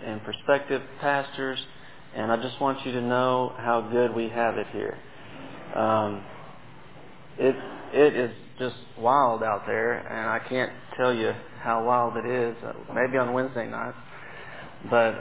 and prospective pastors, and I just want you to know how good we have it here. It is just wild out there, and I can't tell you how wild it is. Maybe on Wednesday nights, but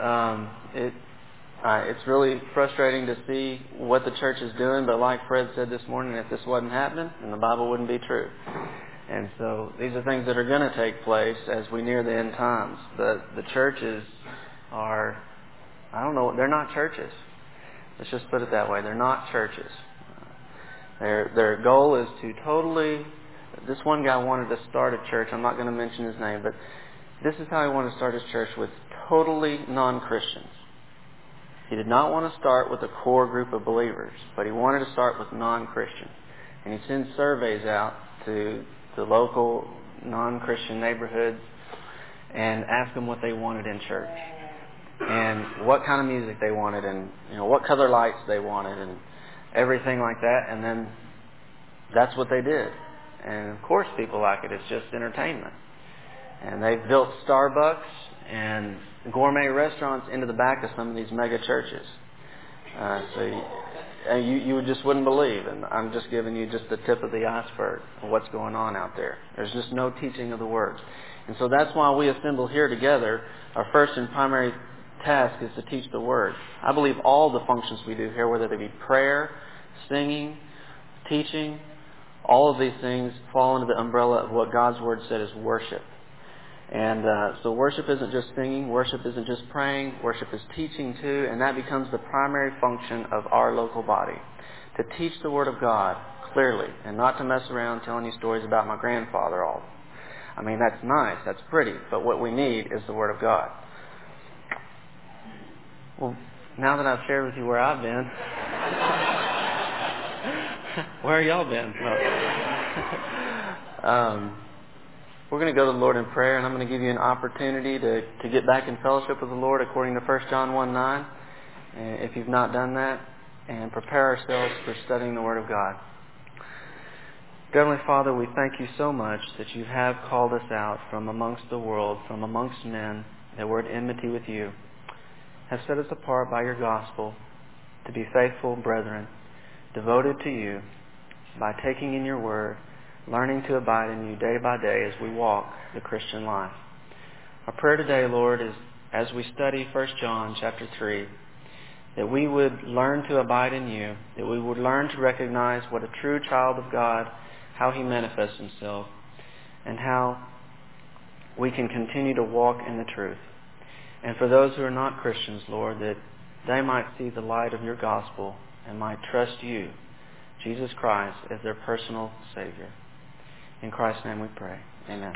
it's really frustrating to see what the church is doing. But like Fred said this morning, if this wasn't happening, then the Bible wouldn't be true. And so these are things that are going to take place as we near the end times. But the churches are, they're not churches. Let's just put it that way. They're not churches. Their goal is to totally... This one guy wanted to start a church. I'm not going to mention his name, but this is how he wanted to start his church, with totally non-Christians. He did not want to start with a core group of believers, but he wanted to start with non-Christians. And he sends surveys out to the local non-Christian neighborhoods and asked them what they wanted in church, and what kind of music they wanted, and what color lights they wanted, and everything like that. And then that's what they did. And of course people like it. It's just entertainment. And they've built Starbucks and gourmet restaurants into the back of some of these mega churches. So you just wouldn't believe. And I'm just giving you just the tip of the iceberg of what's going on out there. There's just no teaching of the Word. And so that's why we assemble here together. Our first and primary task is to teach the Word. I believe all the functions we do here, whether they be prayer, singing, teaching, all of these things fall under the umbrella of what God's Word said is worship. And so worship isn't just singing, worship isn't just praying, worship is teaching too, and that becomes the primary function of our local body. To teach the Word of God clearly, and not to mess around telling you stories about my grandfather all. I mean, that's nice, that's pretty, but what we need is the Word of God. Well, now that I've shared with you where I've been, where have y'all been? No. We're going to go to the Lord in prayer, and I'm going to give you an opportunity to get back in fellowship with the Lord according to 1 John 1:9, if you've not done that, and prepare ourselves for studying the Word of God. Heavenly Father, we thank you so much that you have called us out from amongst the world, from amongst men that were at enmity with you, have set us apart by your gospel to be faithful brethren, devoted to you, by taking in your word, learning to abide in you day by day as we walk the Christian life. Our prayer today, Lord, is as we study 1 John chapter 3, that we would learn to abide in you, that we would learn to recognize what a true child of God, how he manifests himself, and how we can continue to walk in the truth. And for those who are not Christians, Lord, that they might see the light of your gospel and might trust you, Jesus Christ, as their personal Savior. In Christ's name we pray. Amen.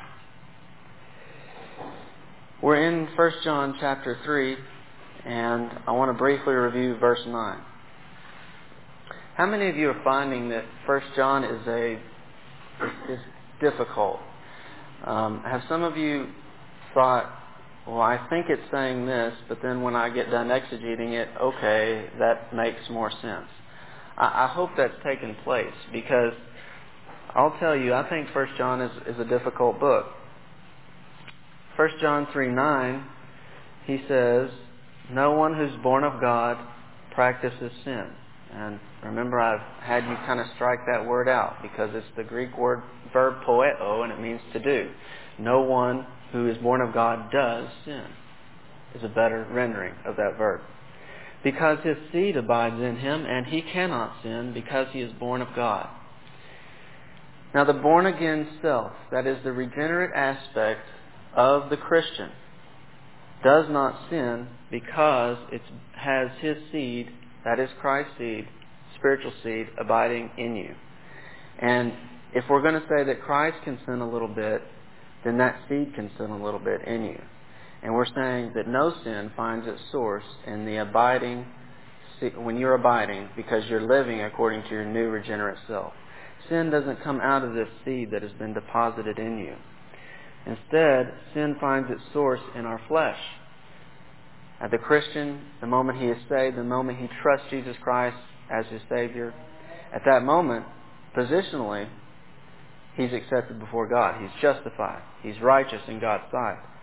We're in 1 John chapter 3, and I want to briefly review verse 9. How many of you are finding that 1 John is difficult? Have some of you thought, well, I think it's saying this, but then when I get done exegeting it, okay, that makes more sense. I hope that's taken place, because I'll tell you, I think 1 John is a difficult book. 1 John 3:9, he says, no one who's born of God practices sin. And remember, I've had you kind of strike that word out, because it's the Greek verb poeo, and it means to do. No one who is born of God does sin, is a better rendering of that verb. Because his seed abides in him, and he cannot sin because he is born of God. Now, the born-again self, that is the regenerate aspect of the Christian, does not sin because it has his seed, that is Christ's seed, spiritual seed, abiding in you. And if we're going to say that Christ can sin a little bit, then that seed can sin a little bit in you. And we're saying that no sin finds its source in the abiding, when you're abiding, because you're living according to your new regenerate self. Sin doesn't come out of this seed that has been deposited in you. Instead, sin finds its source in our flesh. The Christian, the moment he is saved, the moment he trusts Jesus Christ as his Savior, at that moment, positionally, he's accepted before God. He's justified. He's righteous in God's sight.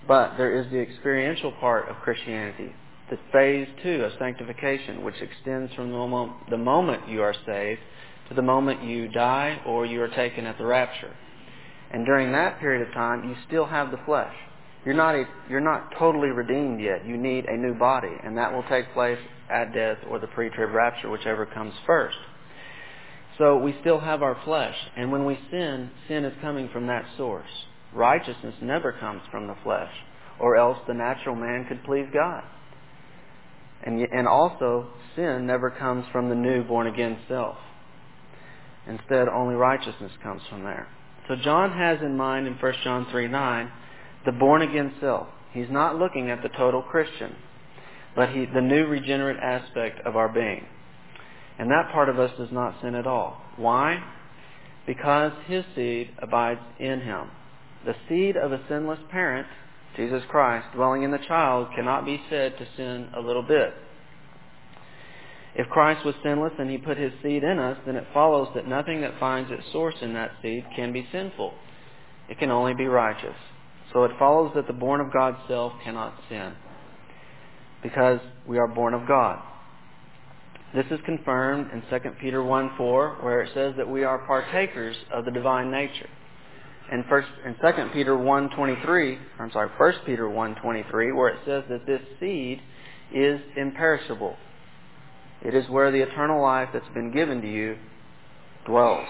But there is the experiential part of Christianity, the phase 2 of sanctification, which extends from the moment you are saved to the moment you die or you are taken at the rapture. And during that period of time, you still have the flesh. You're not totally redeemed yet. You need a new body, and that will take place at death or the pre-trib rapture, whichever comes first. So we still have our flesh, and when we sin, sin is coming from that source. Righteousness never comes from the flesh, or else the natural man could please God. And also, sin never comes from the new born-again self. Instead, only righteousness comes from there. So John has in mind in 1 John 3:9 the born-again self. He's not looking at the total Christian, but the new regenerate aspect of our being. And that part of us does not sin at all. Why? Because his seed abides in him. The seed of a sinless parent, Jesus Christ, dwelling in the child, cannot be said to sin a little bit. If Christ was sinless and he put his seed in us, then it follows that nothing that finds its source in that seed can be sinful. It can only be righteous. So it follows that the born of God self cannot sin, because we are born of God. This is confirmed in 2 Peter 1:4, where it says that we are partakers of the divine nature. And 1 Peter 1:23, where it says that this seed is imperishable. It is where the eternal life that's been given to you dwells.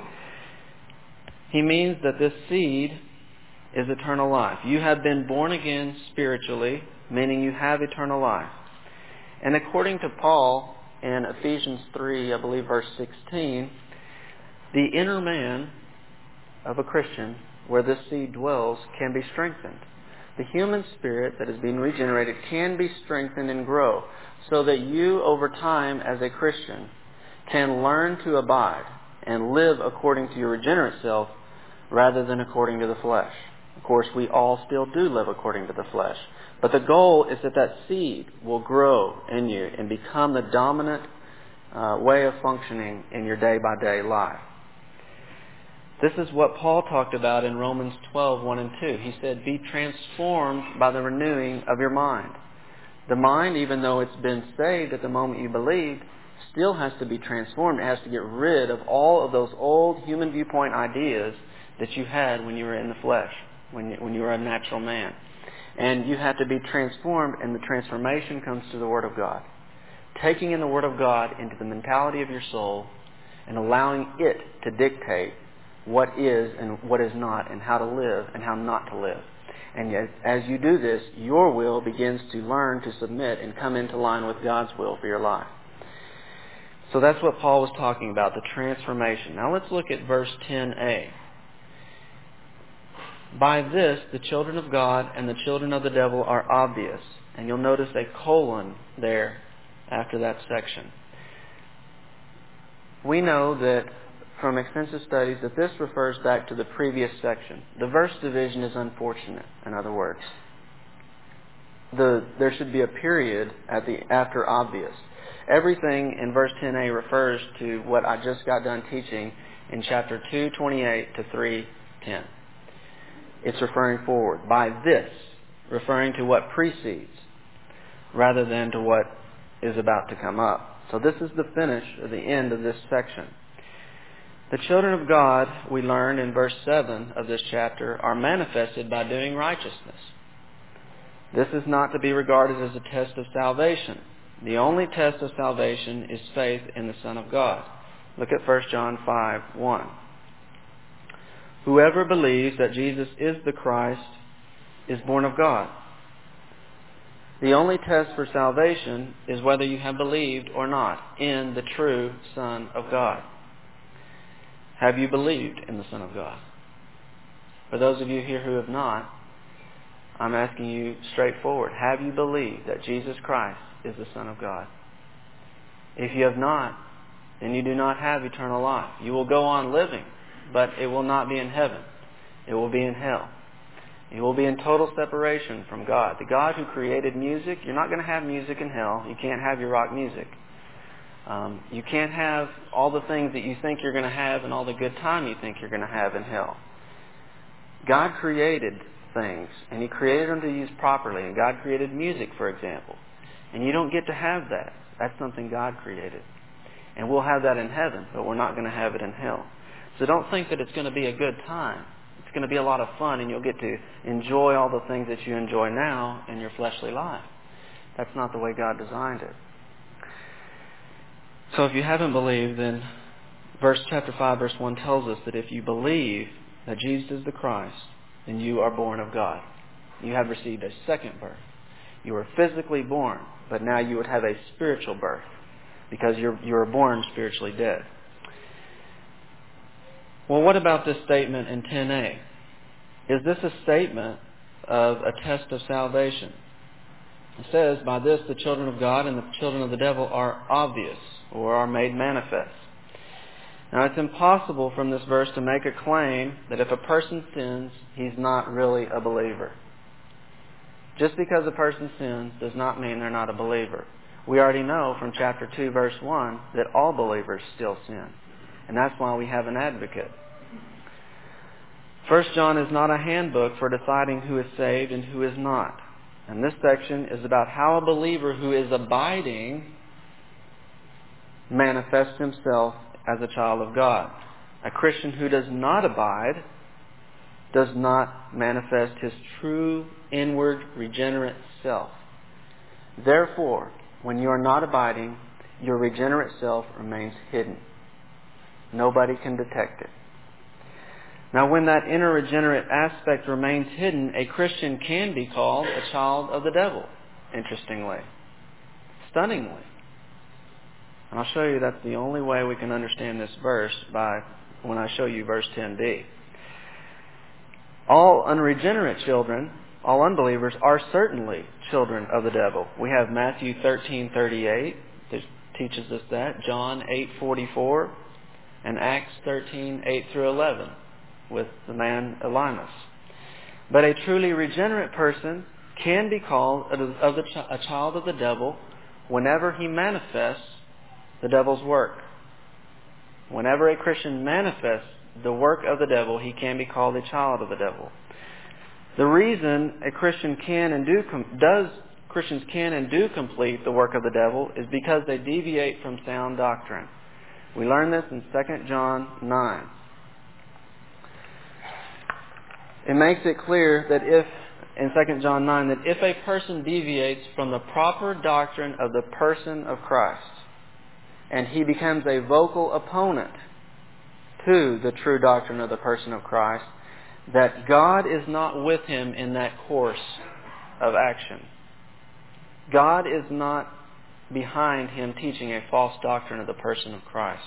He means that this seed is eternal life. You have been born again spiritually, meaning you have eternal life. And according to Paul in Ephesians 3, I believe verse 16, the inner man of a Christian, where this seed dwells, can be strengthened. The human spirit that is being regenerated can be strengthened and grow, so that you, over time as a Christian, can learn to abide and live according to your regenerate self rather than according to the flesh. Of course, we all still do live according to the flesh. But the goal is that that seed will grow in you and become the dominant way of functioning in your day-by-day life. This is what Paul talked about in Romans 12:1 and 2. He said, be transformed by the renewing of your mind. The mind, even though it's been saved at the moment you believed, still has to be transformed. It has to get rid of all of those old human viewpoint ideas that you had when you were in the flesh, when you were a natural man. And you have to be transformed, and the transformation comes through the Word of God. Taking in the Word of God into the mentality of your soul and allowing it to dictate what is and what is not, and how to live and how not to live. And yet, as you do this, your will begins to learn to submit and come into line with God's will for your life. So that's what Paul was talking about, the transformation. Now let's look at verse 10a. By this, the children of God and the children of the devil are obvious. And you'll notice a colon there after that section. We know that from extensive studies that this refers back to the previous section. The verse division is unfortunate, in other words. There should be a period after obvious. Everything in verse 10a refers to what I just got done teaching in chapter 2:28 to 3:10. It's referring forward. By this, referring to what precedes, rather than to what is about to come up. So this is the finish, or the end of this section. The children of God, we learned in verse 7 of this chapter, are manifested by doing righteousness. This is not to be regarded as a test of salvation. The only test of salvation is faith in the Son of God. Look at 1 John 5:1. Whoever believes that Jesus is the Christ is born of God. The only test for salvation is whether you have believed or not in the true Son of God. Have you believed in the Son of God? For those of you here who have not, I'm asking you straightforward. Have you believed that Jesus Christ is the Son of God? If you have not, then you do not have eternal life. You will go on living, but it will not be in heaven. It will be in hell. You will be in total separation from God. The God who created music, you're not going to have music in hell. You can't have your rock music. You can't have all the things that you think you're going to have and all the good time you think you're going to have in hell. God created things, and He created them to use properly. And God created music, for example. And you don't get to have that. That's something God created. And we'll have that in heaven, but we're not going to have it in hell. So don't think that it's going to be a good time. It's going to be a lot of fun, and you'll get to enjoy all the things that you enjoy now in your fleshly life. That's not the way God designed it. So if you haven't believed, then chapter 5, verse 1 tells us that if you believe that Jesus is the Christ, then you are born of God. You have received a second birth. You were physically born, but now you would have a spiritual birth because you were born spiritually dead. Well, what about this statement in 10a? Is this a statement of a test of salvation? It says, by this the children of God and the children of the devil are obvious, or are made manifest. Now, it's impossible from this verse to make a claim that if a person sins, he's not really a believer. Just because a person sins does not mean they're not a believer. We already know from chapter 2, verse 1, that all believers still sin. And that's why we have an advocate. 1 John is not a handbook for deciding who is saved and who is not. And this section is about how a believer who is abiding manifests himself as a child of God. A Christian who does not abide does not manifest his true inward regenerate self. Therefore, when you are not abiding, your regenerate self remains hidden. Nobody can detect it. Now, when that inner regenerate aspect remains hidden, a Christian can be called a child of the devil, interestingly, stunningly. And I'll show you that's the only way we can understand this verse when I show you verse 10b. All unregenerate children, all unbelievers, are certainly children of the devil. We have Matthew 13:38 that teaches us that, John 8:44, and Acts 13:8 through 11 with the man Elymas. But a truly regenerate person can be called a child of the devil whenever he manifests the devil's work. Whenever a Christian manifests the work of the devil, he can be called a child of the devil. The reason Christians can and do complete the work of the devil is because they deviate from sound doctrine. We learn this in 2 John 9. It makes it clear that in 2 John 9, that if a person deviates from the proper doctrine of the person of Christ, and he becomes a vocal opponent to the true doctrine of the person of Christ, that God is not with him in that course of action. God is not behind him teaching a false doctrine of the person of Christ.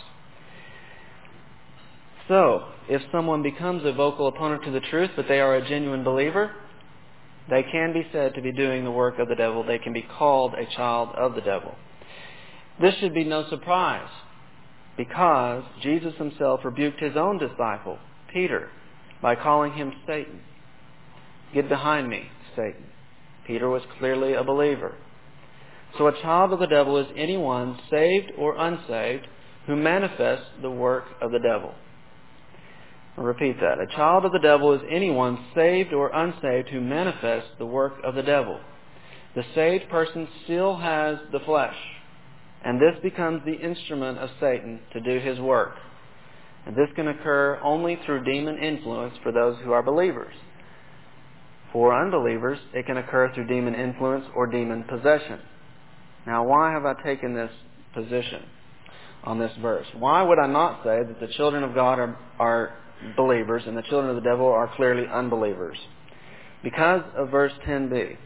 So, if someone becomes a vocal opponent to the truth, but they are a genuine believer, they can be said to be doing the work of the devil. They can be called a child of the devil. This should be no surprise, because Jesus himself rebuked his own disciple, Peter, by calling him Satan. Get behind me, Satan. Peter was clearly a believer. So a child of the devil is anyone, saved or unsaved, who manifests the work of the devil. I'll repeat that. A child of the devil is anyone, saved or unsaved, who manifests the work of the devil. The saved person still has the flesh, and this becomes the instrument of Satan to do his work. And this can occur only through demon influence for those who are believers. For unbelievers, it can occur through demon influence or demon possession. Now, why have I taken this position on this verse? Why would I not say that the children of God are believers and the children of the devil are clearly unbelievers? Because of verse 10b.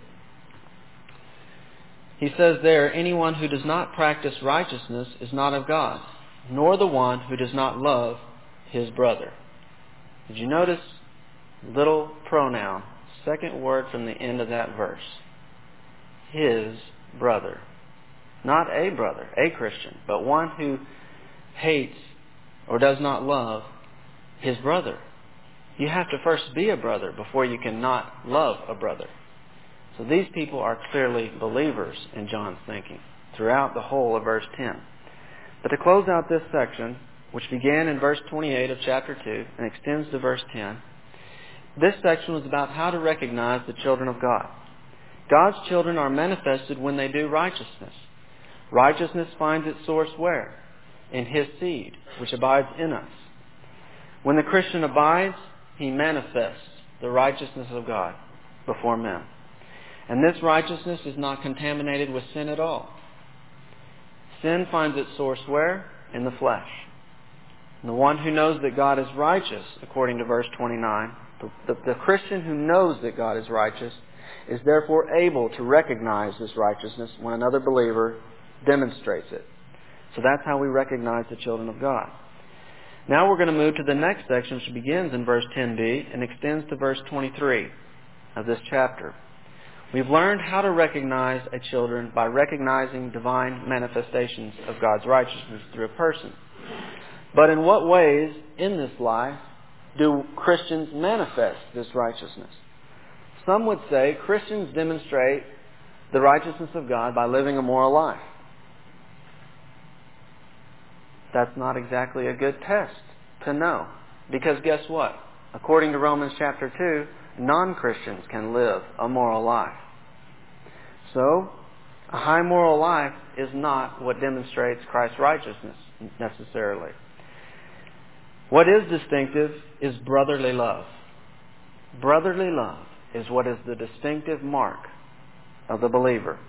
He says there, anyone who does not practice righteousness is not of God, nor the one who does not love his brother. Did you notice little pronoun, second word from the end of that verse? His brother. Not a brother, a Christian, but one who hates or does not love his brother. You have to first be a brother before you can not love a brother. So these people are clearly believers in John's thinking throughout the whole of verse 10. But to close out this section, which began in verse 28 of chapter 2 and extends to verse 10, This section was about how to recognize the children of God. God's children are manifested when they do righteousness. Righteousness finds its source where? In His seed, which abides in us. When the Christian abides, he manifests the righteousness of God before men. And this righteousness is not contaminated with sin at all. Sin finds its source where? In the flesh. And the one who knows that God is righteous, according to verse 29, the Christian who knows that God is righteous is therefore able to recognize this righteousness when another believer demonstrates it. So that's how we recognize the children of God. Now we're going to move to the next section, which begins in verse 10b and extends to verse 23 of this chapter. We've learned how to recognize a children by recognizing divine manifestations of God's righteousness through a person. But in what ways in this life do Christians manifest this righteousness? Some would say Christians demonstrate the righteousness of God by living a moral life. That's not exactly a good test to know. Because guess what? According to Romans chapter 2, non-Christians can live a moral life. So, a high moral life is not what demonstrates Christ's righteousness necessarily. What is distinctive is brotherly love. Brotherly love is what is the distinctive mark of the believer.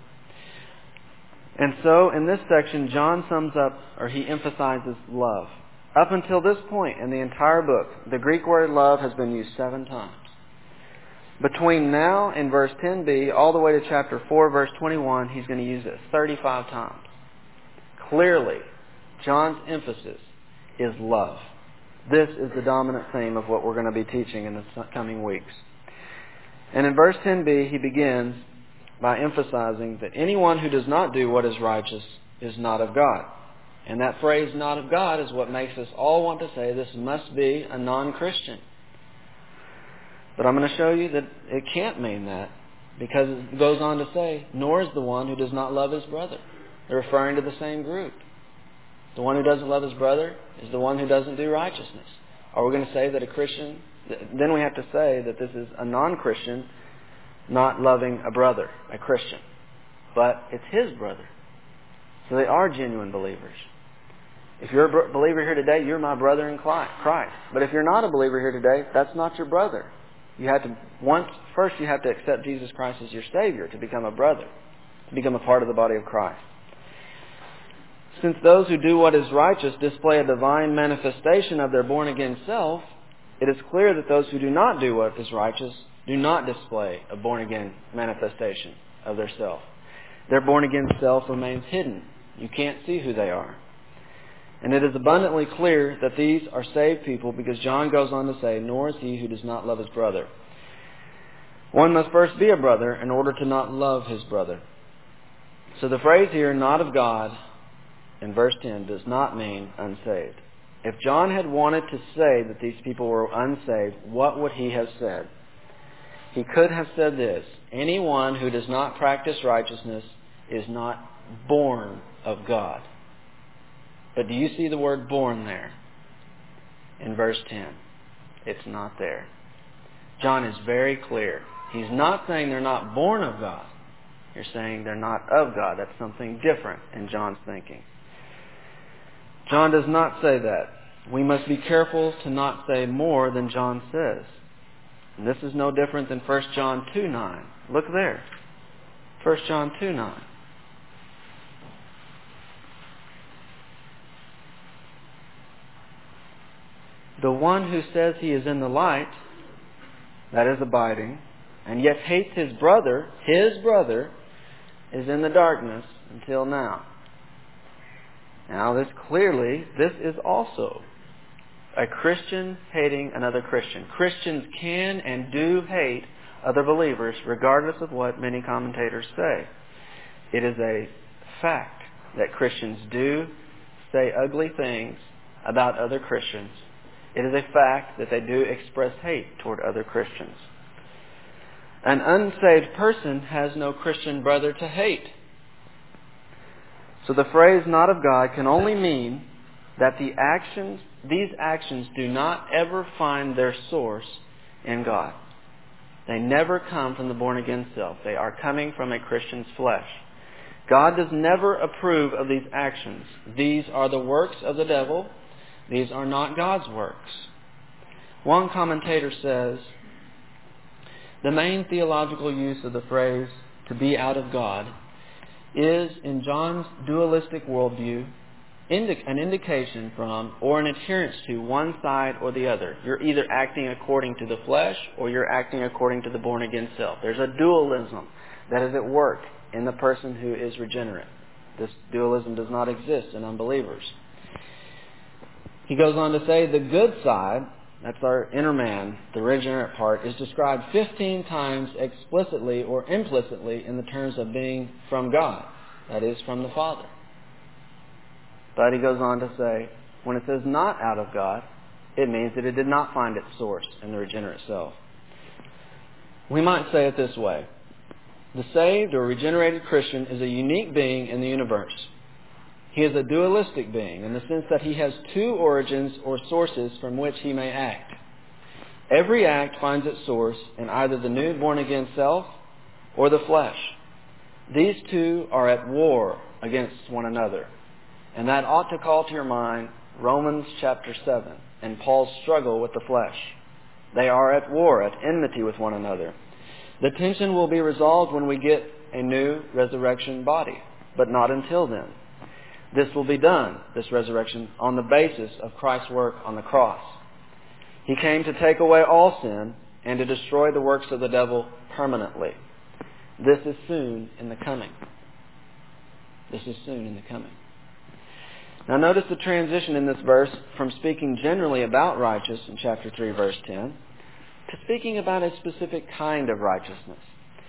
And so, in this section, John sums up, or he emphasizes love. Up until this point in the entire book, the Greek word love has been used 7 times. Between now and verse 10b, all the way to chapter 4, verse 21, he's going to use it 35 times. Clearly, John's emphasis is love. This is the dominant theme of what we're going to be teaching in the coming weeks. And in verse 10b, he begins by emphasizing that anyone who does not do what is righteous is not of God. And that phrase, not of God, is what makes us all want to say this must be a non-Christian. But I'm going to show you that it can't mean that, because it goes on to say, nor is the one who does not love his brother. They're referring to the same group. The one who doesn't love his brother is the one who doesn't do righteousness. Are we going to say that a Christian, then we have to say that this is a non-Christian not loving a brother, a Christian. But it's his brother. So they are genuine believers. If you're a believer here today, you're my brother in Christ. But if you're not a believer here today, that's not your brother. First you have to accept Jesus Christ as your Savior to become a brother, to become a part of the body of Christ. Since those who do what is righteous display a divine manifestation of their born-again self, it is clear that those who do not do what is righteous do not display a born-again manifestation of their self. Their born-again self remains hidden. You can't see who they are. And it is abundantly clear that these are saved people because John goes on to say, nor is he who does not love his brother. One must first be a brother in order to not love his brother. So the phrase here, not of God, in verse 10, does not mean unsaved. If John had wanted to say that these people were unsaved, what would he have said? He could have said this: anyone who does not practice righteousness is not born of God. But do you see the word born there? In verse 10. It's not there. John is very clear. He's not saying they're not born of God. You're saying they're not of God. That's something different in John's thinking. John does not say that. We must be careful to not say more than John says. And this is no different than 1 John 2:9. Look there. 1 John 2:9. The one who says he is in the light, that is abiding, and yet hates his brother is in the darkness until now. Now this is also a Christian hating another Christian. Christians can and do hate other believers regardless of what many commentators say. It is a fact that Christians do say ugly things about other Christians. It is a fact that they do express hate toward other Christians. An unsaved person has no Christian brother to hate. So the phrase not of God can only mean that these actions do not ever find their source in God. They never come from the born-again self. They are coming from a Christian's flesh. God does never approve of these actions. These are the works of the devil. These are not God's works. One commentator says, the main theological use of the phrase, to be out of God, is, in John's dualistic worldview, an indication from or an adherence to one side or the other. You're either acting according to the flesh or you're acting according to the born-again self. There's a dualism that is at work in the person who is regenerate. This dualism does not exist in unbelievers. He goes on to say the good side, that's our inner man, the regenerate part, is described 15 times explicitly or implicitly in the terms of being from God, that is, from the Father. But he goes on to say, when it says not out of God, it means that it did not find its source in the regenerate self. We might say it this way. The saved or regenerated Christian is a unique being in the universe. He is a dualistic being in the sense that he has two origins or sources from which he may act. Every act finds its source in either the new born-again self or the flesh. These two are at war against one another. And that ought to call to your mind Romans chapter 7 and Paul's struggle with the flesh. They are at war, at enmity with one another. The tension will be resolved when we get a new resurrection body, but not until then. This will be done, this resurrection, on the basis of Christ's work on the cross. He came to take away all sin and to destroy the works of the devil permanently. This is soon in the coming. This is soon in the coming. Now notice the transition in this verse from speaking generally about righteousness in chapter 3, verse 10, to speaking about a specific kind of righteousness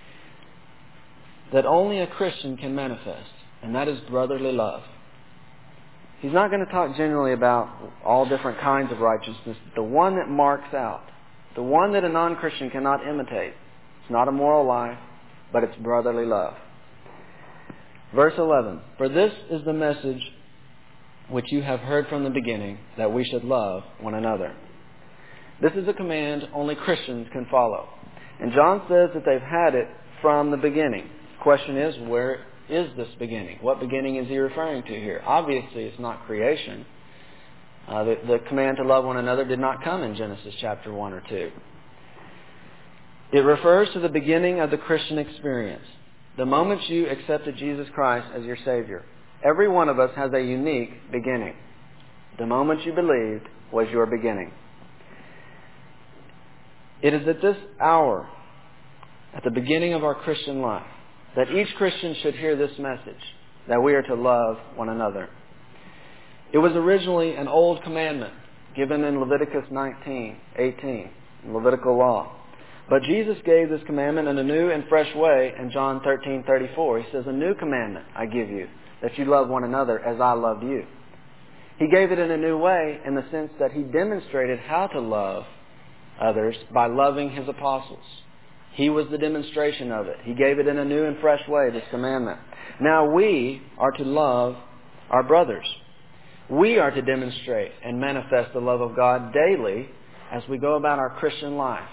that only a Christian can manifest, and that is brotherly love. He's not going to talk generally about all different kinds of righteousness. The one that marks out, the one that a non-Christian cannot imitate. It's not a moral life, but it's brotherly love. Verse 11, for this is the message which you have heard from the beginning, that we should love one another. This is a command only Christians can follow. And John says that they've had it from the beginning. The question is, where is this beginning? What beginning is he referring to here? Obviously, it's not creation. The command to love one another did not come in Genesis chapter 1 or 2. It refers to the beginning of the Christian experience. The moment you accepted Jesus Christ as your Savior. Every one of us has a unique beginning. The moment you believed was your beginning. It is at this hour, at the beginning of our Christian life, that each Christian should hear this message, that we are to love one another. It was originally an old commandment given in Leviticus 19:18, in Levitical law. But Jesus gave this commandment in a new and fresh way in John 13:34. He says, a new commandment I give you, that you love one another as I loved you. He gave it in a new way in the sense that he demonstrated how to love others by loving his apostles. He was the demonstration of it. He gave it in a new and fresh way, this commandment. Now we are to love our brothers. We are to demonstrate and manifest the love of God daily as we go about our Christian life.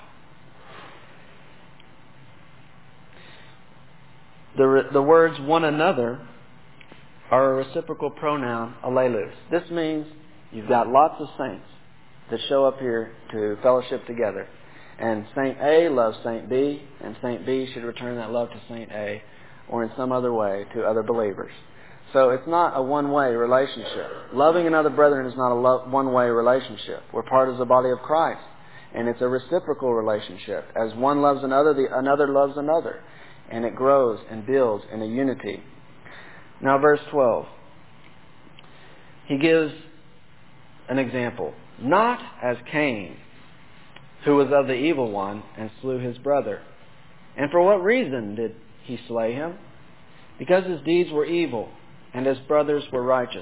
The words one another are a reciprocal pronoun, allelus. This means you've got lots of saints that show up here to fellowship together. And Saint A loves Saint B, and Saint B should return that love to Saint A, or in some other way to other believers. So it's not a one-way relationship. Loving another brethren is not a one-way relationship. We're part of the body of Christ, and it's a reciprocal relationship. As one loves another, another loves another, and it grows and builds in a unity. Now verse 12. He gives an example. Not as Cain, who was of the evil one and slew his brother. And for what reason did he slay him? Because his deeds were evil and his brothers were righteous.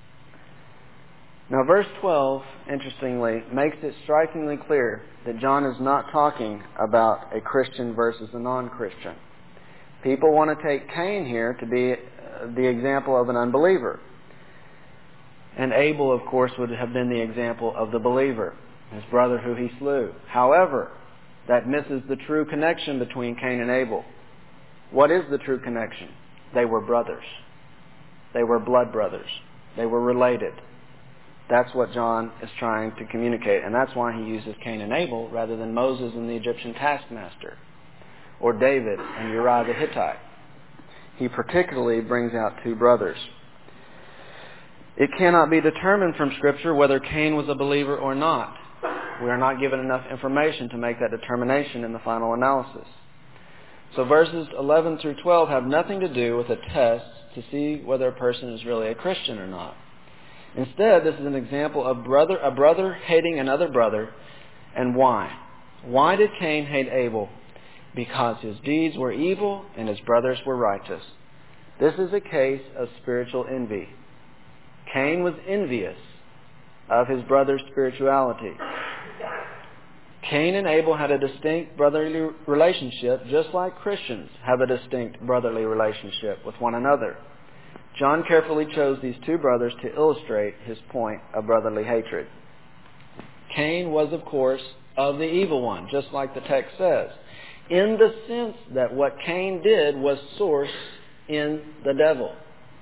Now verse 12, interestingly, makes it strikingly clear that John is not talking about a Christian versus a non-Christian. People want to take Cain here to be the example of an unbeliever. And Abel, of course, would have been the example of the believer, his brother who he slew. However, That misses the true connection between Cain and Abel. What is the true connection? They were brothers. They were blood brothers. They were related. That's what John is trying to communicate, and that's why he uses Cain and Abel rather than Moses and the Egyptian taskmaster, or David and Uriah the Hittite. He particularly brings out two brothers. It cannot be determined from Scripture whether Cain was a believer or not. We are not given enough information to make that determination in the final analysis. So verses 11 through 12 have nothing to do with a test to see whether a person is really a Christian or not. Instead, this is an example of a brother hating another brother. And why? Why did Cain hate Abel? Because his deeds were evil and his brothers were righteous. This is a case of spiritual envy. Cain was envious of his brother's spirituality. Cain and Abel had a distinct brotherly relationship, just like Christians have a distinct brotherly relationship with one another. John carefully chose these two brothers to illustrate his point of brotherly hatred. Cain was, of course, of the evil one, just like the text says, in the sense that what Cain did was sourced in the devil.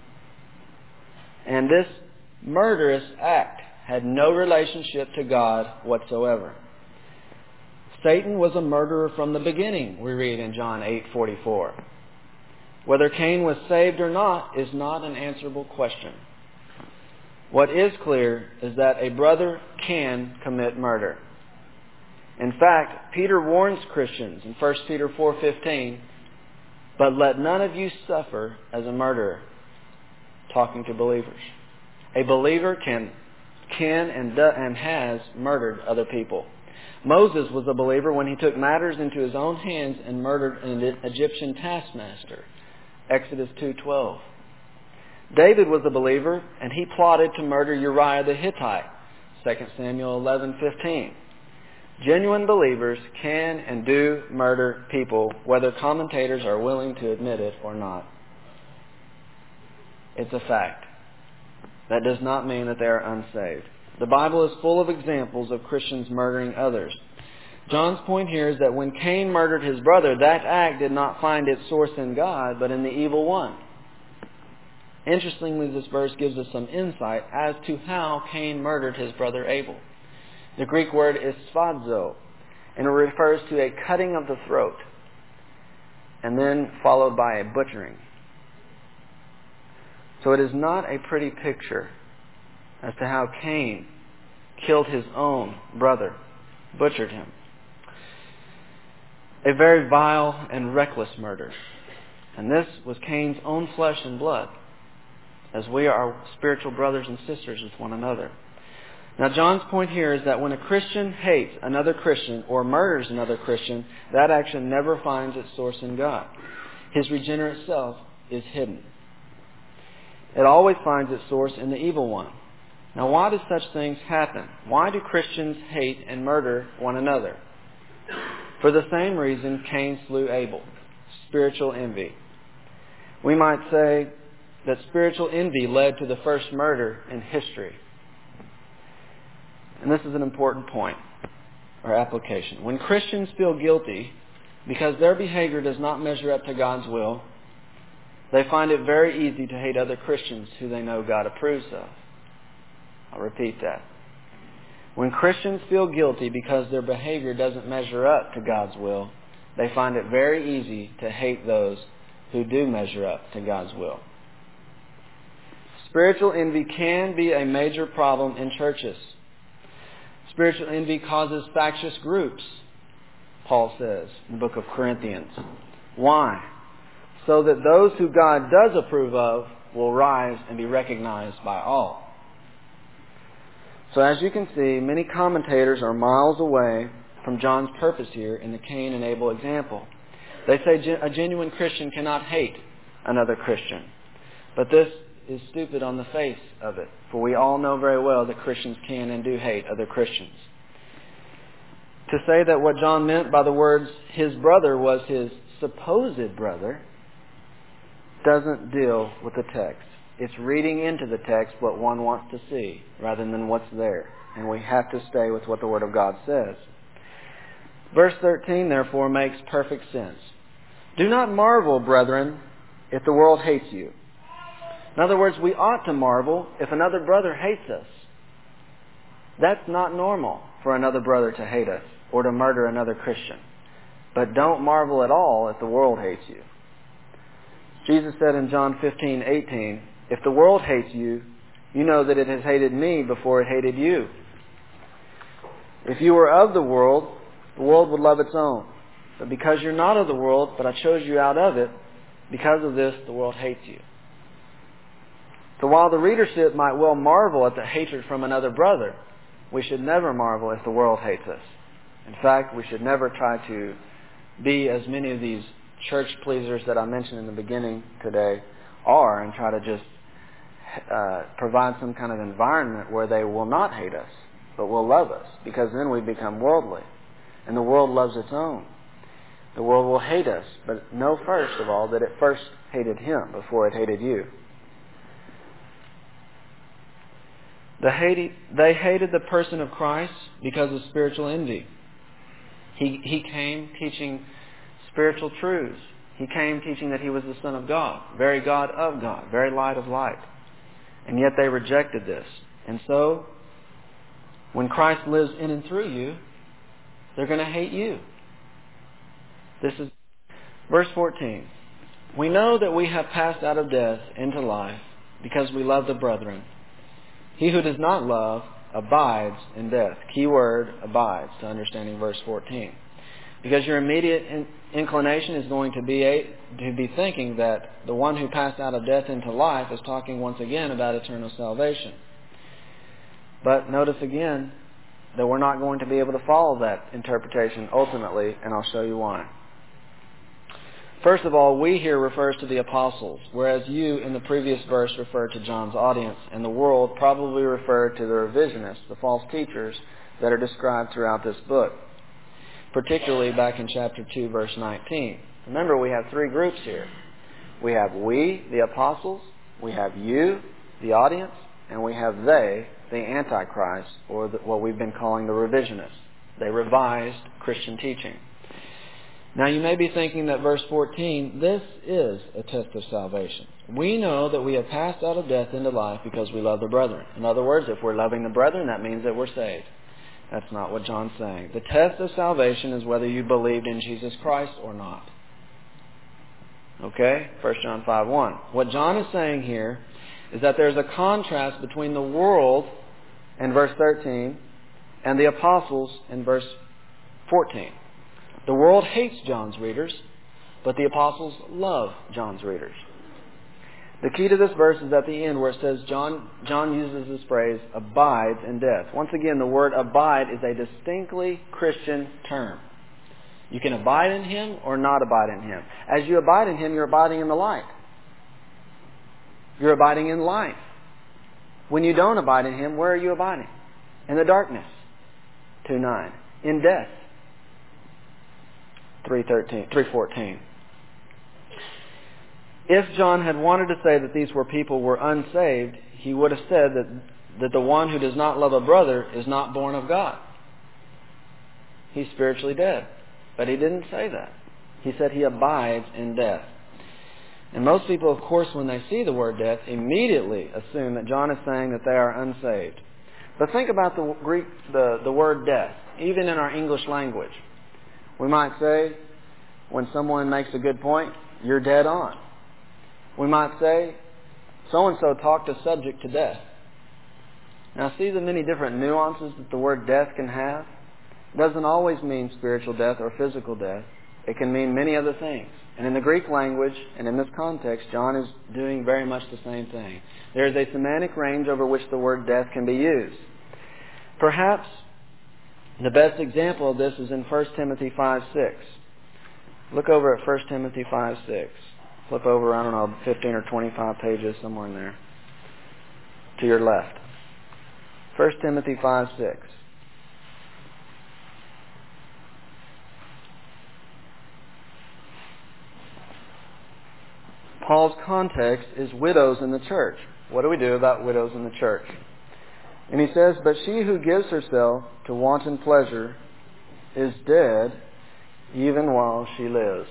And this murderous act had no relationship to God whatsoever. Satan was a murderer from the beginning, we read in John 8:44. Whether Cain was saved or not is not an answerable question. What is clear is that a brother can commit murder. In fact, Peter warns Christians in 1 Peter 4:15, "But let none of you suffer as a murderer," talking to believers. A believer can and has murdered other people. Moses was a believer when he took matters into his own hands and murdered an Egyptian taskmaster. Exodus 2:12. David was a believer and he plotted to murder Uriah the Hittite. 2 Samuel 11:15. Genuine believers can and do murder people, whether commentators are willing to admit it or not. It's a fact. That does not mean that they are unsaved. The Bible is full of examples of Christians murdering others. John's point here is that when Cain murdered his brother, that act did not find its source in God, but in the evil one. Interestingly, this verse gives us some insight as to how Cain murdered his brother Abel. The Greek word is sphadzo, and it refers to a cutting of the throat, and then followed by a butchering. So it is not a pretty picture as to how Cain killed his own brother, butchered him. A very vile and reckless murder. And this was Cain's own flesh and blood, as we are spiritual brothers and sisters with one another. Now, John's point here is that when a Christian hates another Christian or murders another Christian, that action never finds its source in God. His regenerate self is hidden. It always finds its source in the evil one. Now, why do such things happen? Why do Christians hate and murder one another? For the same reason Cain slew Abel, spiritual envy. We might say that spiritual envy led to the first murder in history. And this is an important point or application. When Christians feel guilty because their behavior does not measure up to God's will, they find it very easy to hate other Christians who they know God approves of. I'll repeat that. When Christians feel guilty because their behavior doesn't measure up to God's will, they find it very easy to hate those who do measure up to God's will. Spiritual envy can be a major problem in churches. Spiritual envy causes factious groups, Paul says in the book of Corinthians. Why? So that those who God does approve of will rise and be recognized by all. So as you can see, many commentators are miles away from John's purpose here in the Cain and Abel example. They say a genuine Christian cannot hate another Christian. But this is stupid on the face of it, for we all know very well that Christians can and do hate other Christians. To say that what John meant by the words his brother was his supposed brother doesn't deal with the text. It's reading into the text what one wants to see rather than what's there. And we have to stay with what the Word of God says. Verse 13, therefore, makes perfect sense. Do not marvel, brethren, if the world hates you. In other words, we ought to marvel if another brother hates us. That's not normal for another brother to hate us or to murder another Christian. But don't marvel at all if the world hates you. Jesus said in John 15:18, if the world hates you, you know that it has hated me before it hated you. If you were of the world would love its own. But because you're not of the world, but I chose you out of it, because of this, the world hates you. So while the readership might well marvel at the hatred from another brother, we should never marvel if the world hates us. In fact, we should never try to be as many of these church pleasers that I mentioned in the beginning today are, and try to just provide some kind of environment where they will not hate us, but will love us, because then we become worldly. And the world loves its own. The world will hate us, but know first of all that it first hated Him before it hated you. They hated the person of Christ because of spiritual envy. He came teaching spiritual truths. He came teaching that He was the Son of God, very God of God, very light of light. And yet they rejected this. And so, when Christ lives in and through you, they're going to hate you. This is verse 14. We know that we have passed out of death into life because we love the brethren. He who does not love abides in death. Key word, abides, to understanding verse 14. Because your immediate inclination is going to be thinking that the one who passed out of death into life is talking once again about eternal salvation. But notice again that we're not going to be able to follow that interpretation ultimately, and I'll show you why. First of all, we here refers to the apostles, whereas you in the previous verse referred to John's audience, and the world probably referred to the revisionists, the false teachers that are described throughout this book, particularly back in chapter 2, verse 19. Remember, we have three groups here. We have we, the apostles, we have you, the audience, and we have they, the Antichrist, or what we've been calling the revisionists. They revised Christian teaching. Now you may be thinking that verse 14, this is a test of salvation. We know that we have passed out of death into life because we love the brethren. In other words, if we're loving the brethren, that means that we're saved. That's not what John's saying. The test of salvation is whether you believed in Jesus Christ or not. Okay? 1 John 5:1. What John is saying here is that there's a contrast between the world in verse 13 and the apostles in verse 14. The world hates John's readers, but the apostles love John's readers. The key to this verse is at the end where it says John uses this phrase, abides in death. Once again, the word abide is a distinctly Christian term. You can abide in Him or not abide in Him. As you abide in Him, you're abiding in the light. You're abiding in life. When you don't abide in Him, where are you abiding? In the darkness. 2:9. In death. 3:14. If John had wanted to say that these people were unsaved, he would have said that the one who does not love a brother is not born of God. He's spiritually dead. But he didn't say that. He said he abides in death. And most people, of course, when they see the word death, immediately assume that John is saying that they are unsaved. But think about the Greek, the word death, even in our English language. We might say, when someone makes a good point, you're dead on. We might say, so-and-so talked a subject to death. Now see the many different nuances that the word death can have? It doesn't always mean spiritual death or physical death. It can mean many other things. And in the Greek language, and in this context, John is doing very much the same thing. There is a semantic range over which the word death can be used. Perhaps the best example of this is in 1 Timothy 5:6. Look over at 1 Timothy 5:6. Flip over, 15 or 25 pages, somewhere in there, to your left. 1 Timothy 5:6. Paul's context is widows in the church. What do we do about widows in the church? And he says, but she who gives herself to wanton pleasure is dead even while she lives.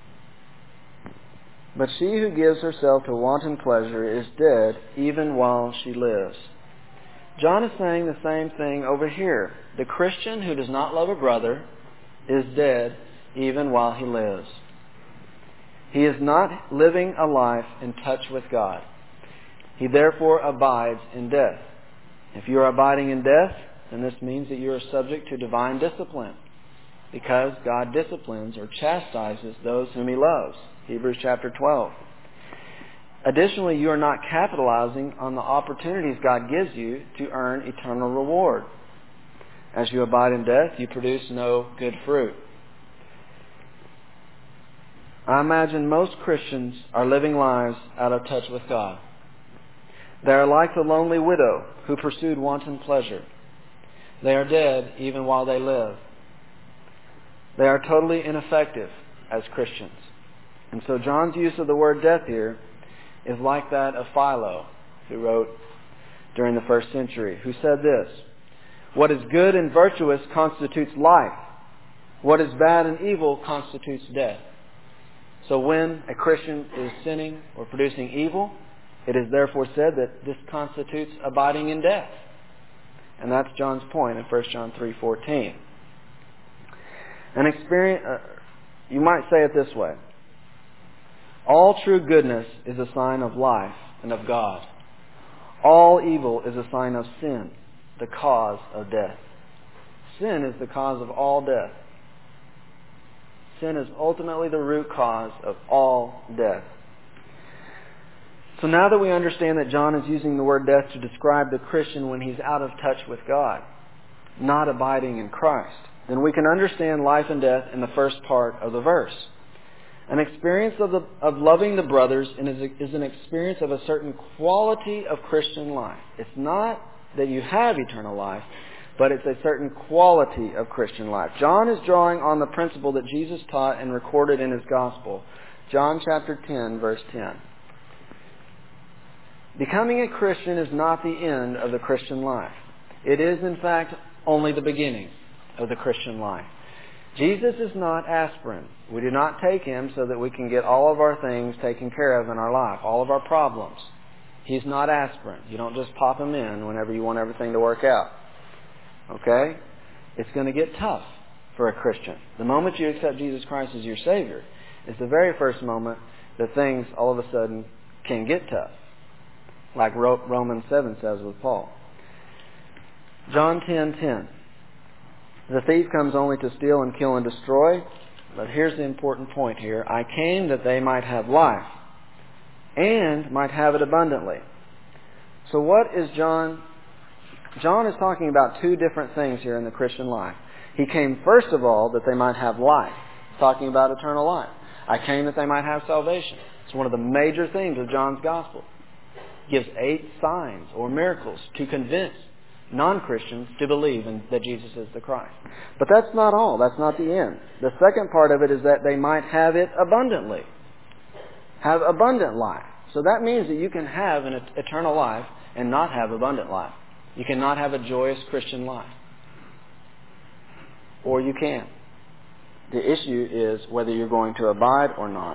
But she who gives herself to wanton pleasure is dead even while she lives. John is saying the same thing over here. The Christian who does not love a brother is dead even while he lives. He is not living a life in touch with God. He therefore abides in death. If you are abiding in death, then this means that you are subject to divine discipline, because God disciplines or chastises those whom He loves. Hebrews chapter 12. Additionally, you are not capitalizing on the opportunities God gives you to earn eternal reward. As you abide in death, you produce no good fruit. I imagine most Christians are living lives out of touch with God. They are like the lonely widow who pursued wanton pleasure. They are dead even while they live. They are totally ineffective as Christians. And so John's use of the word death here is like that of Philo, who wrote during the first century, who said this: "What is good and virtuous constitutes life. What is bad and evil constitutes death." So when a Christian is sinning or producing evil, it is therefore said that this constitutes abiding in death. And that's John's point in 1 John 3:14. An experience, you might say it this way: all true goodness is a sign of life and of God. All evil is a sign of sin, the cause of death. Sin is the cause of all death. Sin is ultimately the root cause of all death. So now that we understand that John is using the word death to describe the Christian when he's out of touch with God, not abiding in Christ, then we can understand life and death in the first part of the verse. An experience of loving the brothers is an experience of a certain quality of Christian life. It's not that you have eternal life, but it's a certain quality of Christian life. John is drawing on the principle that Jesus taught and recorded in his gospel. John chapter 10, verse 10. Becoming a Christian is not the end of the Christian life. It is, in fact, only the beginning of the Christian life. Jesus is not aspirin. We do not take Him so that we can get all of our things taken care of in our life, all of our problems. He's not aspirin. You don't just pop Him in whenever you want everything to work out. Okay? It's going to get tough for a Christian. The moment you accept Jesus Christ as your Savior is the very first moment that things all of a sudden can get tough. Like Romans 7 says with Paul. John 10:10. The thief comes only to steal and kill and destroy. But here's the important point here. I came that they might have life and might have it abundantly. So what is John? John is talking about two different things here in the Christian life. He came first of all that they might have life. He's talking about eternal life. I came that they might have salvation. It's one of the major themes of John's Gospel. He gives 8 signs or miracles to convince non-Christians to believe that Jesus is the Christ. But that's not all. That's not the end. The second part of it is that they might have it abundantly. Have abundant life. So that means that you can have an eternal life and not have abundant life. You cannot have a joyous Christian life. Or you can. The issue is whether you're going to abide or not.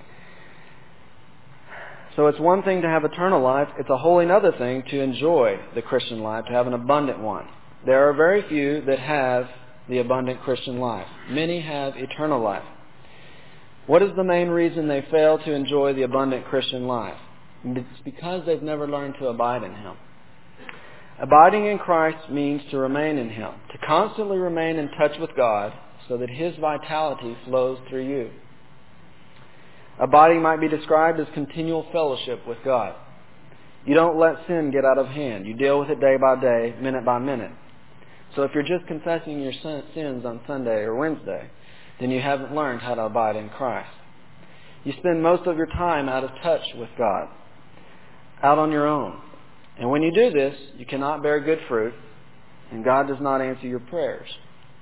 So it's one thing to have eternal life. It's a wholly another thing to enjoy the Christian life, to have an abundant one. There are very few that have the abundant Christian life. Many have eternal life. What is the main reason they fail to enjoy the abundant Christian life? It's because they've never learned to abide in Him. Abiding in Christ means to remain in Him, to constantly remain in touch with God so that His vitality flows through you. Abiding might be described as continual fellowship with God. You don't let sin get out of hand. You deal with it day by day, minute by minute. So if you're just confessing your sins on Sunday or Wednesday, then you haven't learned how to abide in Christ. You spend most of your time out of touch with God, out on your own. And when you do this, you cannot bear good fruit, and God does not answer your prayers.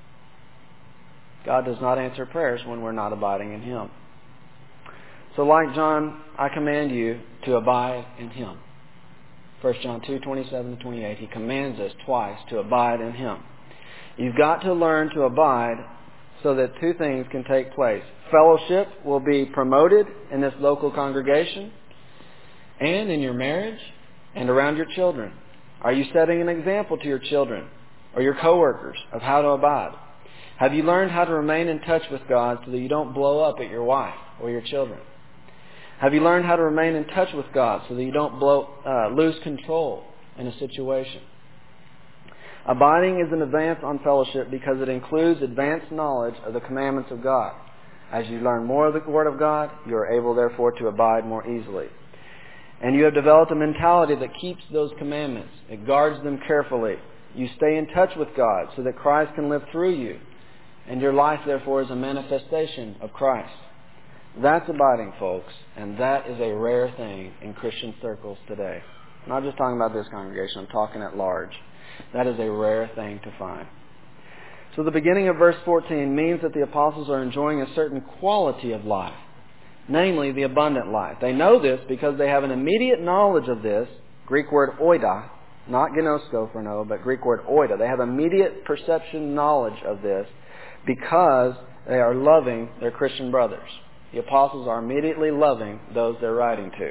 God does not answer prayers when we're not abiding in Him. So like John, I command you to abide in Him. 1 John 2:27-28, he commands us twice to abide in Him. You've got to learn to abide so that two things can take place. Fellowship will be promoted in this local congregation and in your marriage and around your children. Are you setting an example to your children or your coworkers of how to abide? Have you learned how to remain in touch with God so that you don't blow up at your wife or your children? Have you learned how to remain in touch with God so that you don't lose control in a situation? Abiding is an advance on fellowship because it includes advanced knowledge of the commandments of God. As you learn more of the Word of God, you are able, therefore, to abide more easily. And you have developed a mentality that keeps those commandments. It guards them carefully. You stay in touch with God so that Christ can live through you. And your life, therefore, is a manifestation of Christ. That's abiding, folks. And that is a rare thing in Christian circles today. I'm not just talking about this congregation. I'm talking at large. That is a rare thing to find. So the beginning of verse 14 means that the apostles are enjoying a certain quality of life, namely the abundant life. They know this because they have an immediate knowledge of this, Greek word oida, not gnosko for no, but Greek word oida. They have immediate perception knowledge of this because they are loving their Christian brothers. The apostles are immediately loving those they're writing to.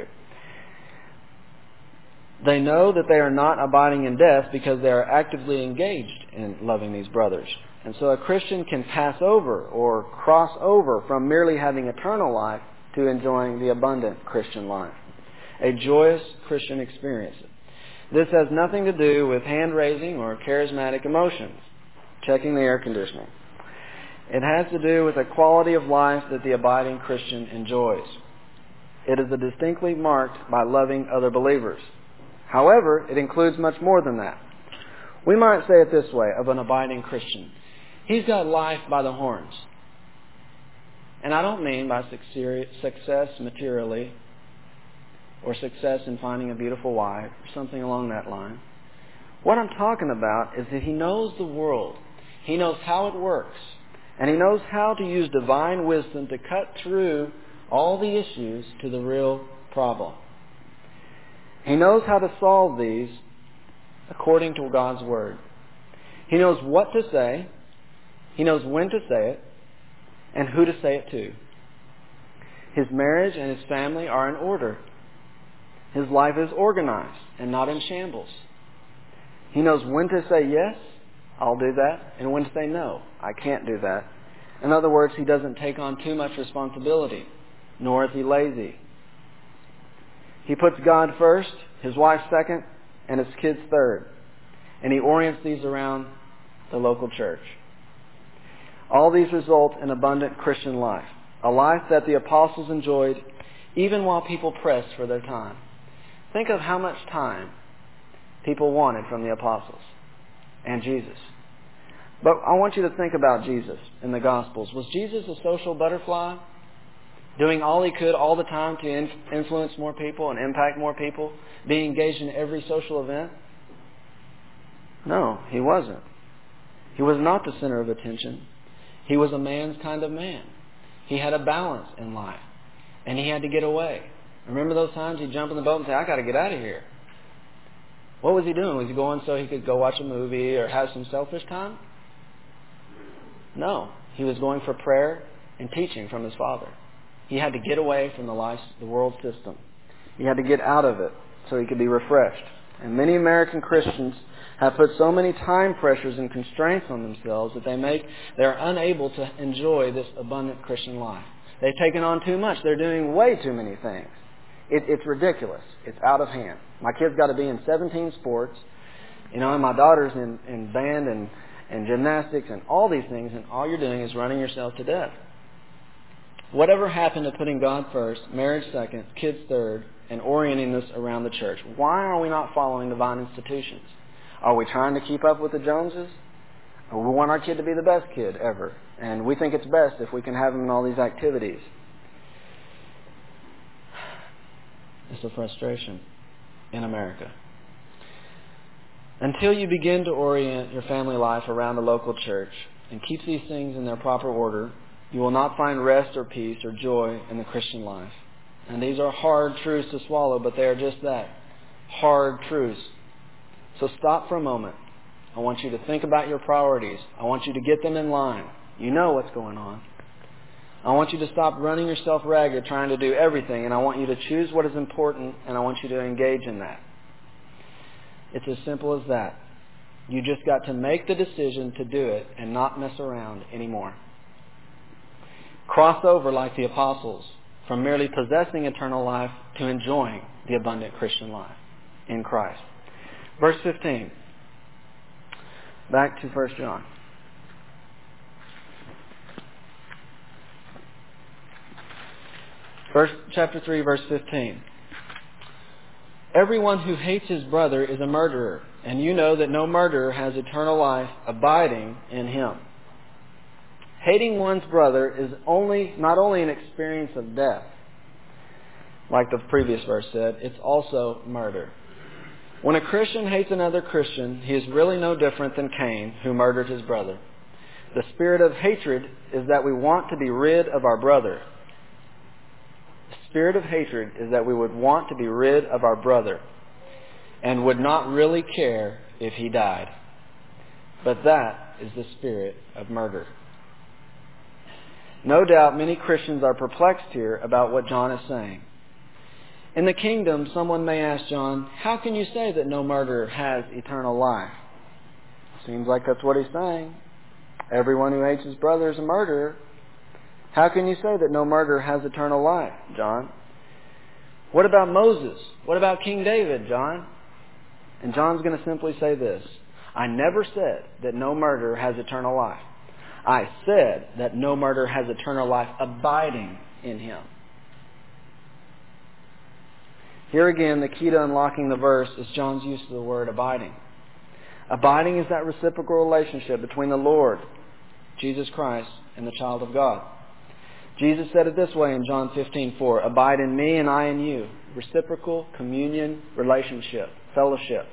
They know that they are not abiding in death because they are actively engaged in loving these brothers. And so a Christian can pass over or cross over from merely having eternal life to enjoying the abundant Christian life. A joyous Christian experience. This has nothing to do with hand-raising or charismatic emotions, checking the air conditioning. It has to do with a quality of life that the abiding Christian enjoys. It is distinctly marked by loving other believers. However, it includes much more than that. We might say it this way of an abiding Christian. He's got life by the horns. And I don't mean by success materially or success in finding a beautiful wife or something along that line. What I'm talking about is that he knows the world. He knows how it works. And he knows how to use divine wisdom to cut through all the issues to the real problem. He knows how to solve these according to God's Word. He knows what to say. He knows when to say it and who to say it to. His marriage and his family are in order. His life is organized and not in shambles. He knows when to say yes, I'll do that, and when to say no, I can't do that. In other words, he doesn't take on too much responsibility, nor is he lazy. He puts God first, his wife second, and his kids third. And he orients these around the local church. All these result in abundant Christian life. A life that the apostles enjoyed even while people pressed for their time. Think of how much time people wanted from the apostles and Jesus. But I want you to think about Jesus in the Gospels. Was Jesus a social butterfly? Doing all he could all the time to influence more people and impact more people? Being engaged in every social event? No, he wasn't. He was not the center of attention. He was a man's kind of man. He had a balance in life. And he had to get away. Remember those times he'd jump in the boat and say, I got to get out of here. What was he doing? Was he going so he could go watch a movie or have some selfish time? No. He was going for prayer and teaching from his Father. He had to get away from the world system. He had to get out of it so he could be refreshed. And many American Christians have put so many time pressures and constraints on themselves that they're unable to enjoy this abundant Christian life. They've taken on too much. They're doing way too many things. It's ridiculous. It's out of hand. My kid's got to be in 17 sports, and my daughter's in band and gymnastics and all these things, and all you're doing is running yourself to death. Whatever happened to putting God first, marriage second, kids third, and orienting this around the church? Why are we not following divine institutions? Are we trying to keep up with the Joneses? Or we want our kid to be the best kid ever, and we think it's best if we can have him in all these activities. It's a frustration in America. Until you begin to orient your family life around the local church and keep these things in their proper order, you will not find rest or peace or joy in the Christian life. And these are hard truths to swallow, but they are just that, hard truths. So stop for a moment. I want you to think about your priorities. I want you to get them in line. You know what's going on. I want you to stop running yourself ragged trying to do everything, and I want you to choose what is important, and I want you to engage in that. It's as simple as that. You just got to make the decision to do it and not mess around anymore. Cross over like the apostles from merely possessing eternal life to enjoying the abundant Christian life in Christ. Verse 15. Back to 1 John. Chapter 3, verse 15. Everyone who hates his brother is a murderer, and you know that no murderer has eternal life abiding in him. Hating one's brother is not only an experience of death, like the previous verse said, it's also murder. When a Christian hates another Christian, he is really no different than Cain, who murdered his brother. The spirit of hatred is that we want to be rid of our brother. The spirit of hatred is that we would want to be rid of our brother and would not really care if he died. But that is the spirit of murder. No doubt many Christians are perplexed here about what John is saying. In the kingdom, someone may ask John, how can you say that no murderer has eternal life? Seems like that's what he's saying. Everyone who hates his brother is a murderer. How can you say that no murderer has eternal life, John? What about Moses? What about King David, John? And John's going to simply say this. I never said that no murderer has eternal life. I said that no murderer has eternal life abiding in him. Here again, the key to unlocking the verse is John's use of the word abiding. Abiding is that reciprocal relationship between the Lord, Jesus Christ, and the child of God. Jesus said it this way in John 15:4, abide in me and I in you. Reciprocal communion, relationship, fellowship.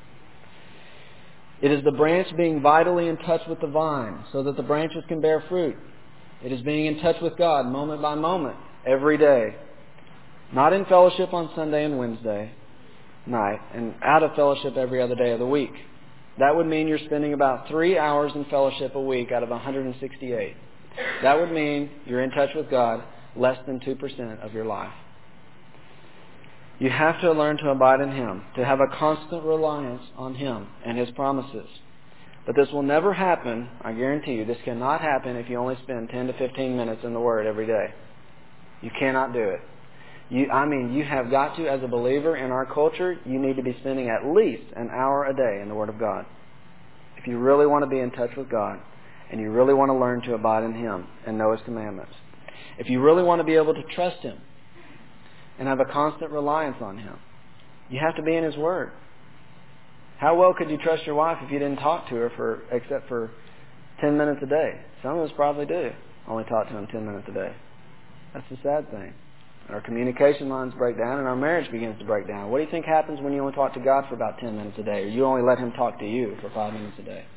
It is the branch being vitally in touch with the vine so that the branches can bear fruit. It is being in touch with God moment by moment, every day. Not in fellowship on Sunday and Wednesday night, and out of fellowship every other day of the week. That would mean you're spending about 3 hours in fellowship a week out of 168. That would mean you're in touch with God less than 2% of your life. You have to learn to abide in Him, to have a constant reliance on Him and His promises. But this will never happen, I guarantee you, this cannot happen if you only spend 10 to 15 minutes in the Word every day. You cannot do it. You have got to, as a believer in our culture, you need to be spending at least an hour a day in the Word of God. If you really want to be in touch with God, and you really want to learn to abide in Him and know His commandments. If you really want to be able to trust Him and have a constant reliance on Him, you have to be in His Word. How well could you trust your wife if you didn't talk to her except for 10 minutes a day? Some of us probably do only talk to Him 10 minutes a day. That's the sad thing. Our communication lines break down and our marriage begins to break down. What do you think happens when you only talk to God for about 10 minutes a day, or you only let Him talk to you for 5 minutes a day?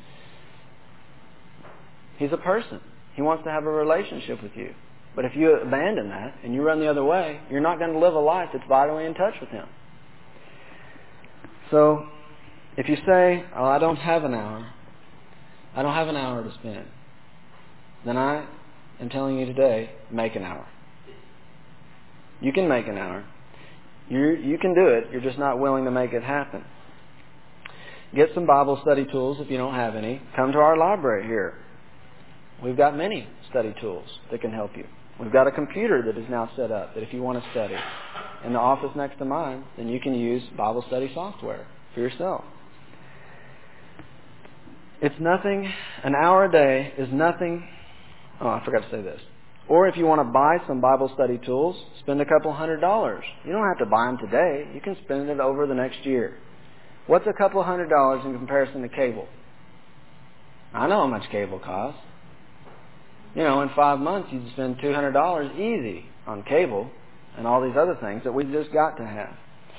He's a person. He wants to have a relationship with you. But if you abandon that and you run the other way, you're not going to live a life that's vitally in touch with Him. So, if you say, oh, I don't have an hour to spend, then I am telling you today, make an hour. You can make an hour. You can do it. You're just not willing to make it happen. Get some Bible study tools if you don't have any. Come to our library here. We've got many study tools that can help you. We've got a computer that is now set up that if you want to study in the office next to mine, then you can use Bible study software for yourself. It's nothing. An hour a day is nothing. Oh, I forgot to say this. Or if you want to buy some Bible study tools, spend a couple $100. You don't have to buy them today. You can spend it over the next year. What's a couple $100 in comparison to cable? I know how much cable costs. In 5 months you spend $200 easy on cable and all these other things that we've just got to have.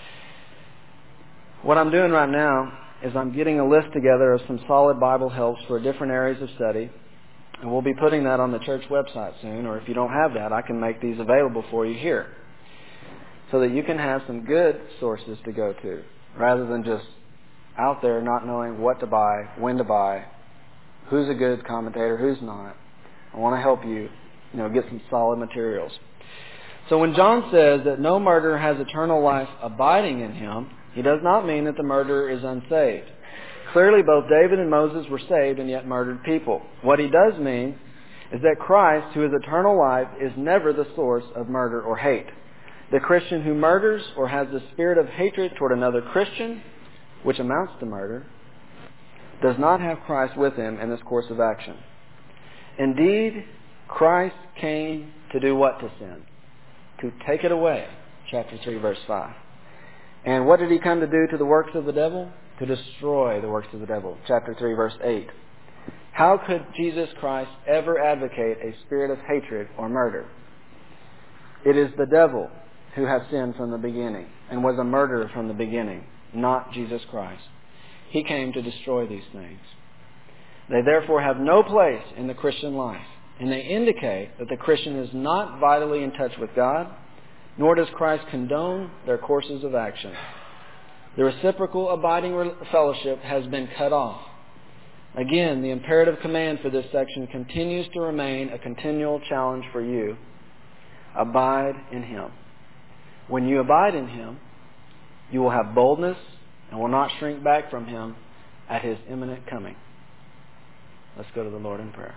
What I'm doing right now is I'm getting a list together of some solid Bible helps for different areas of study. And we'll be putting that on the church website soon, or if you don't have that, I can make these available for you here so that you can have some good sources to go to rather than just out there not knowing what to buy, when to buy, who's a good commentator, who's not. I want to help you, get some solid materials. So when John says that no murderer has eternal life abiding in him, he does not mean that the murderer is unsaved. Clearly, both David and Moses were saved and yet murdered people. What he does mean is that Christ, who is eternal life, is never the source of murder or hate. The Christian who murders or has the spirit of hatred toward another Christian, which amounts to murder, does not have Christ with him in this course of action. Indeed, Christ came to do what to sin? To take it away. Chapter 3, verse 5. And what did he come to do to the works of the devil? To destroy the works of the devil. Chapter 3, verse 8. How could Jesus Christ ever advocate a spirit of hatred or murder? It is the devil who has sinned from the beginning and was a murderer from the beginning, not Jesus Christ. He came to destroy these things. They therefore have no place in the Christian life, and they indicate that the Christian is not vitally in touch with God, nor does Christ condone their courses of action. The reciprocal abiding fellowship has been cut off. Again, the imperative command for this section continues to remain a continual challenge for you. Abide in Him. When you abide in Him, you will have boldness and will not shrink back from Him at His imminent coming. Let's go to the Lord in prayer.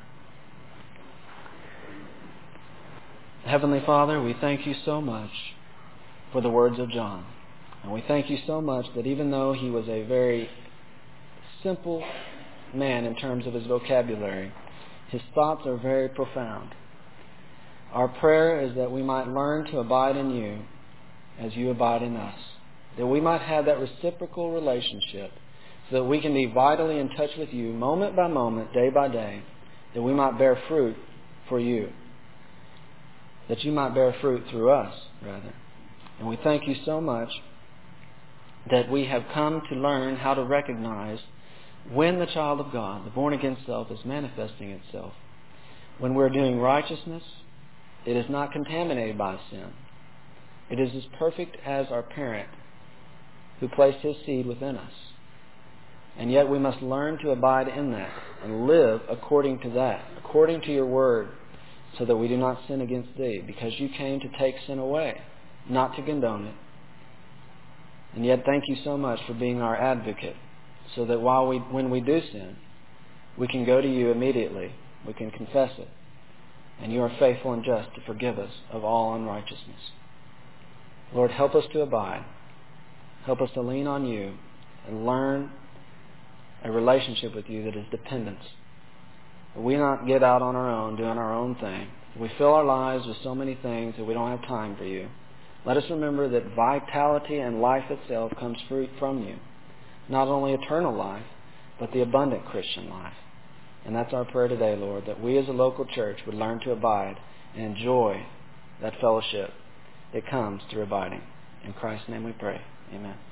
Heavenly Father, we thank you so much for the words of John. And we thank you so much that even though he was a very simple man in terms of his vocabulary, his thoughts are very profound. Our prayer is that we might learn to abide in you as you abide in us. That we might have that reciprocal relationship so that we can be vitally in touch with you moment by moment, day by day, that we might bear fruit for you. That you might bear fruit through us, rather. And we thank you so much that we have come to learn how to recognize when the child of God, the born-again self, is manifesting itself. When we're doing righteousness, it is not contaminated by sin. It is as perfect as our parent who placed his seed within us. And yet we must learn to abide in that and live according to that, according to your word, so that we do not sin against thee, because you came to take sin away, not to condone it. And yet thank you so much for being our advocate, so that when we do sin, we can go to you immediately, we can confess it, and you are faithful and just to forgive us of all unrighteousness. Lord, help us to abide. Help us to lean on you and learn a relationship with you that is dependence. That we not get out on our own, doing our own thing. We fill our lives with so many things that we don't have time for you. Let us remember that vitality and life itself comes from you. Not only eternal life, but the abundant Christian life. And that's our prayer today, Lord, that we as a local church would learn to abide and enjoy that fellowship that comes through abiding. In Christ's name we pray. Amen.